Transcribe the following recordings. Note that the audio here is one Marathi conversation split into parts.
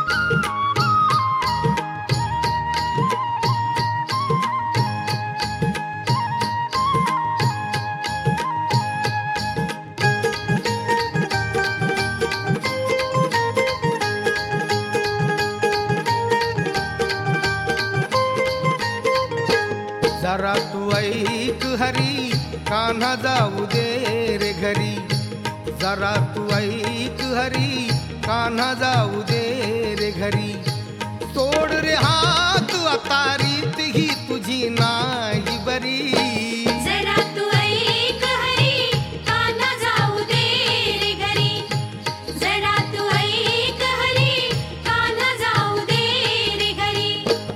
जरा तू ऐक हरी, कान्हा जाऊ दे रे घरी. जरा तू ऐक हरी, कान्हा जाऊ दे रे घरी. सोड रे हात आता रीत ही तुझी नाही बरी. जरा तू ऐक हरी, कान्हा जाऊ दे रे घरी. जरा तू ऐक हरी, कान्हा जाऊ दे रे घरी.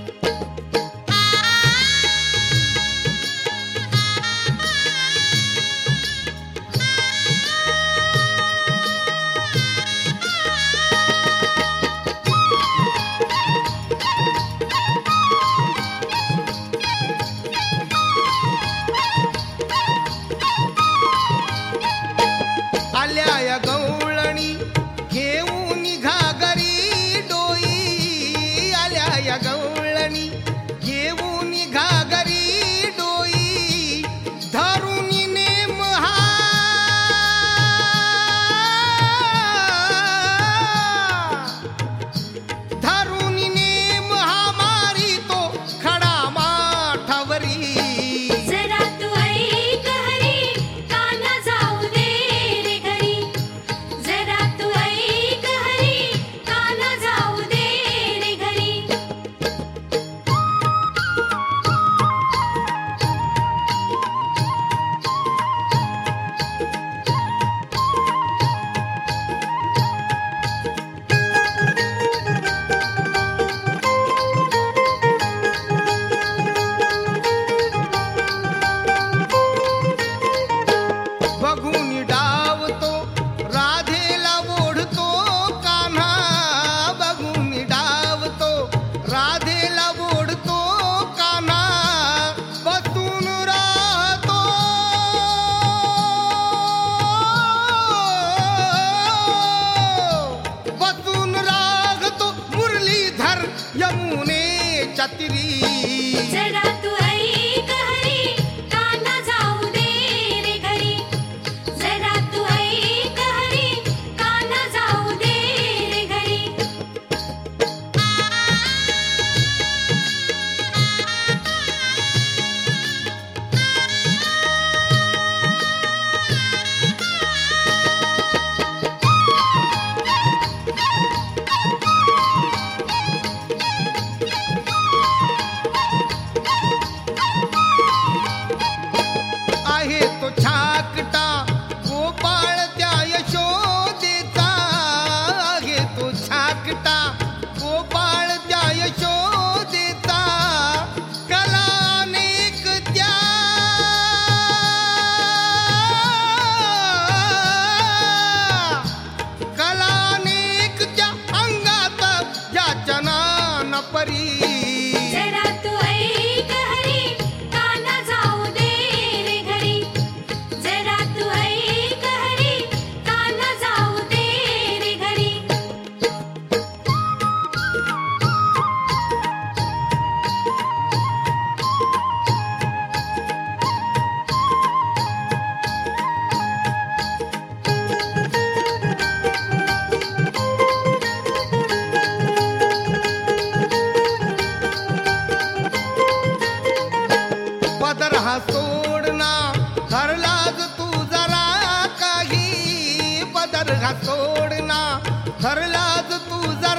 आल्या या गवळणी घेऊन घागरी डोई. आल्या या गवळणी घेऊन घागरी डोई. धरून नेम हा धरून नेम हा मारी तो खडा माठावरी. जरा तू ऐक हरी, कान्हा जाऊ दे रे घरी. जरा तू ऐक हरी, कान्हा जाऊ दे रे घरी. बघून डावतो राधेला ओढतो कान्हा. बघून डावतो राधेला ओढतो कान्हा. बसून राहतो बसून राहतो मुरलीधर यमुनेच्या तीरी. जरा तू ऐक हरी, कान्हा जाऊ दे रे घरी. जरा तू ऐक हरी, कान्हा जाऊ दे रे घरी. आहे तो छाकटा गोपाळ त्या यशोदेचा. आहे तो छाकटा गोपाळ त्या यशोदेचा. कला अनेक त्या कला अनेक त्या अंगात ज्याच्या नाना परी. जरा तू ऐक हरी, कान्हा जाऊ दे रे घरी. जरा तू ऐक हरी, कान्हा जाऊ दे रे घरी. पदर हा सोडना धरलाज तू जरा काही. पदर हा सोडना धरलाज तू जरा